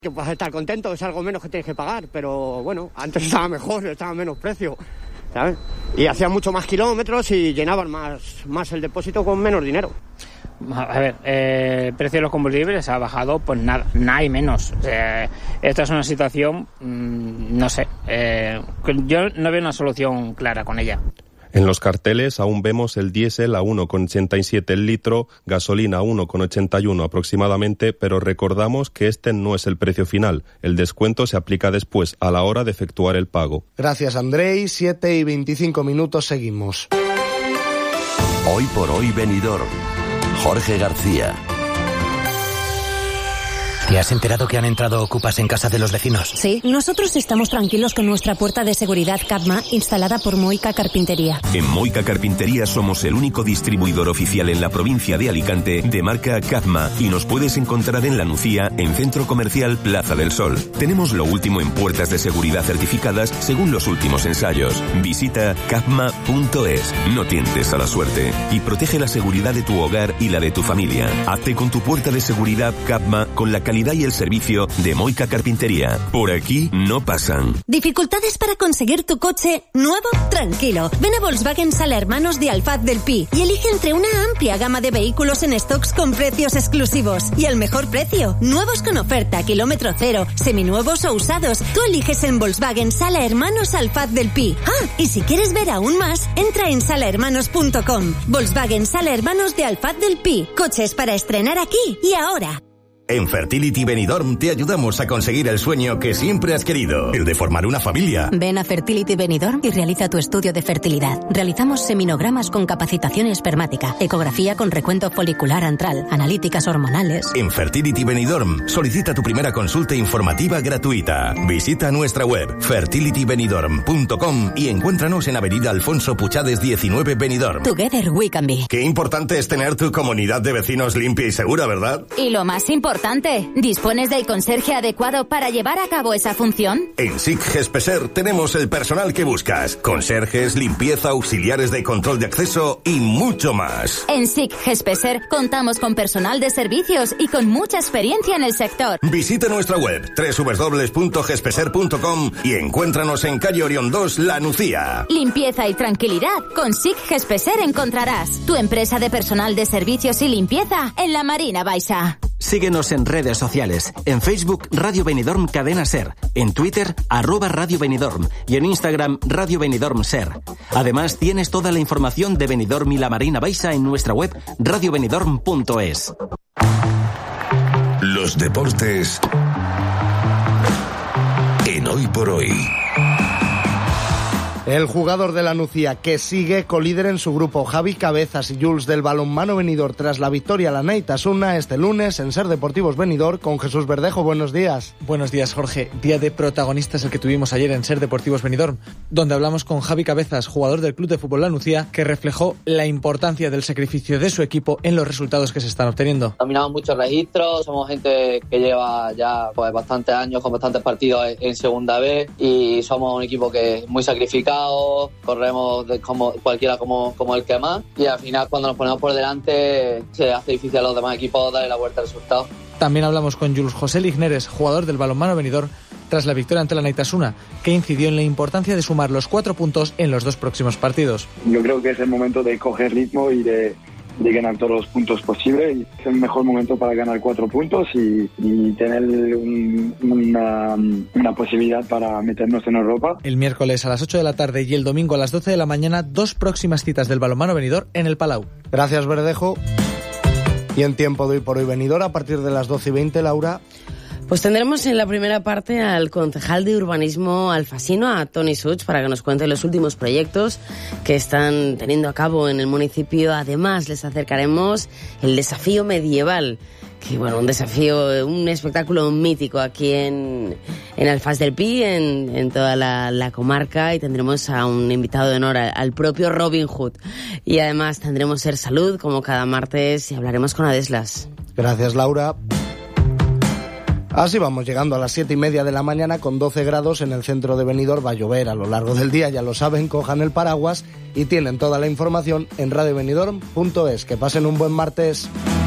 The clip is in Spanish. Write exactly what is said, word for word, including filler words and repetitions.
Que puedas estar contento, es algo menos que tienes que pagar, pero bueno, antes estaba mejor, estaba a menos precio, ¿sabes? Y hacían mucho más kilómetros y llenaban más, más el depósito con menos dinero. A ver, eh, el precio de los combustibles ha bajado pues nada, nada y menos. Eh, esta es una situación, mmm, no sé, eh, yo no veo una solución clara con ella. En los carteles aún vemos el diésel a uno con ochenta y siete el litro, gasolina a uno con ochenta y uno aproximadamente, pero recordamos que este no es el precio final. El descuento se aplica después, a la hora de efectuar el pago. Gracias, Andrei. siete y veinticinco minutos, seguimos. Hoy por hoy Benidorm. Jorge García. ¿Te has enterado que han entrado ocupas en casa de los vecinos? Sí, nosotros estamos tranquilos con nuestra puerta de seguridad Capma instalada por Moica Carpintería. En Moica Carpintería somos el único distribuidor oficial en la provincia de Alicante de marca Capma y nos puedes encontrar en La Nucía, en Centro Comercial Plaza del Sol. Tenemos lo último en puertas de seguridad certificadas según los últimos ensayos. Visita capma punto es. No tientes a la suerte y protege la seguridad de tu hogar y la de tu familia. Hazte con tu puerta de seguridad Capma con la calidad y el servicio de Moica Carpintería. Por aquí no pasan. ¿Dificultades para conseguir tu coche nuevo? Tranquilo. Ven a Volkswagen Sala Hermanos de Alfaz del Pi y elige entre una amplia gama de vehículos en stocks con precios exclusivos y al mejor precio. Nuevos con oferta, kilómetro cero, seminuevos o usados. Tú eliges en Volkswagen Sala Hermanos Alfaz del Pi. Ah, y si quieres ver aún más, entra en sala hermanos punto com. Volkswagen Sala Hermanos de Alfaz del Pi. Coches para estrenar aquí y ahora. En Fertility Benidorm te ayudamos a conseguir el sueño que siempre has querido, el de formar una familia. Ven a Fertility Benidorm y realiza tu estudio de fertilidad. Realizamos seminogramas con capacitación espermática, ecografía con recuento folicular antral, analíticas hormonales. En Fertility Benidorm solicita tu primera consulta informativa gratuita. Visita nuestra web fertility benidorm punto com y encuéntranos en Avenida Alfonso Puchades diecinueve Benidorm. Together we can be. Qué importante es tener tu comunidad de vecinos limpia y segura, ¿verdad? Y lo más importante, ¿dispones del conserje adecuado para llevar a cabo esa función? En S I C Gespeser tenemos el personal que buscas. Conserjes, limpieza, auxiliares de control de acceso y mucho más. En S I C Gespeser contamos con personal de servicios y con mucha experiencia en el sector. Visita nuestra web doble u doble u doble u punto gespeser punto com y encuéntranos en calle Orión dos, La Nucía. Limpieza y tranquilidad con S I C Gespeser encontrarás. Tu empresa de personal de servicios y limpieza en la Marina Baixa. Síguenos en redes sociales. En Facebook, Radio Benidorm Cadena Ser. En Twitter, arroba Radio Benidorm. Y en Instagram, Radio Benidorm Ser. Además, tienes toda la información de Benidorm y la Marina Baixa en nuestra web radio benidorm punto es. Los deportes en Hoy por Hoy. El jugador de la Nucía, que sigue colíder en su grupo, Javi Cabezas y Jules del balonmano Benidorm, tras la victoria a la Neitasuna este lunes en Ser Deportivos Benidorm, con Jesús Verdejo. Buenos días. Buenos días, Jorge. Día de protagonistas el que tuvimos ayer en Ser Deportivos Benidorm, donde hablamos con Javi Cabezas, jugador del Club de Fútbol La Nucía, que reflejó la importancia del sacrificio de su equipo en los resultados que se están obteniendo. Dominamos muchos registros, somos gente que lleva ya pues, bastantes años con bastantes partidos en Segunda B y somos un equipo que es muy sacrificado. Corremos de como cualquiera como, como el que más y al final cuando nos ponemos por delante se hace difícil a los demás equipos darle la vuelta al resultado. También hablamos con Jules José Ligneres, jugador del balonmano Benidorm, tras la victoria ante la Neitasuna, que incidió en la importancia de sumar los cuatro puntos en los dos próximos partidos. Yo creo que es el momento de coger ritmo y de de ganar todos los puntos posibles. Es el mejor momento para ganar cuatro puntos y, y tener un, una, una posibilidad para meternos en Europa. El miércoles a las ocho de la tarde y el domingo a las doce de la mañana, dos próximas citas del balonmano Benidorm en el Palau. Gracias, Verdejo. Y en tiempo de Hoy por Hoy Benidorm, a partir de las doce y veinte, Laura. Pues tendremos en la primera parte al concejal de urbanismo alfasino, a Toni Such, para que nos cuente los últimos proyectos que están teniendo a cabo en el municipio. Además, les acercaremos el desafío medieval, que bueno, un desafío, un espectáculo mítico aquí en, en Alfaz del Pi, en, en toda la, la comarca, y tendremos a un invitado de honor, al propio Robin Hood. Y además tendremos Ser Salud, como cada martes, y hablaremos con Adeslas. Gracias, Laura. Así vamos llegando a las siete y media de la mañana con doce grados en el centro de Benidorm. Va a llover a lo largo del día, ya lo saben, cojan el paraguas y tienen toda la información en radio benidorm punto es. Que pasen un buen martes.